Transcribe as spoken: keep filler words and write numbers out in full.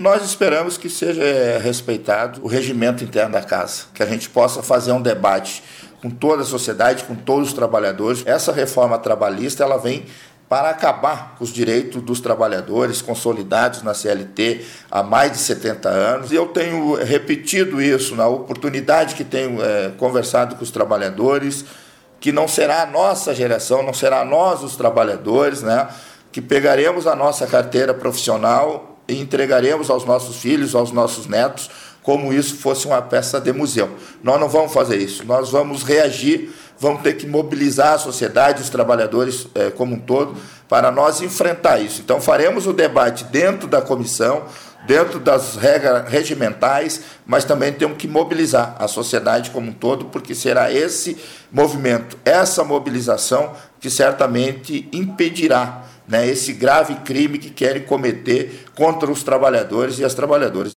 Nós esperamos que seja é, respeitado o regimento interno da casa, que a gente possa fazer um debate com toda a sociedade, com todos os trabalhadores. Essa reforma trabalhista ela vem para acabar com os direitos dos trabalhadores consolidados na C L T há mais de setenta anos. E eu tenho repetido isso na oportunidade que tenho é, conversado com os trabalhadores, que não será a nossa geração, não será nós os trabalhadores, né, que pegaremos a nossa carteira profissional e entregaremos aos nossos filhos, aos nossos netos, como isso fosse uma peça de museu. Nós não vamos fazer isso, nós vamos reagir, vamos ter que mobilizar a sociedade, os trabalhadores eh, como um todo, para nós enfrentar isso. Então, faremos o debate dentro da comissão, dentro das regras regimentais, mas também temos que mobilizar a sociedade como um todo, porque será esse movimento, essa mobilização que certamente impedirá, né, esse grave crime que querem cometer contra os trabalhadores e as trabalhadoras.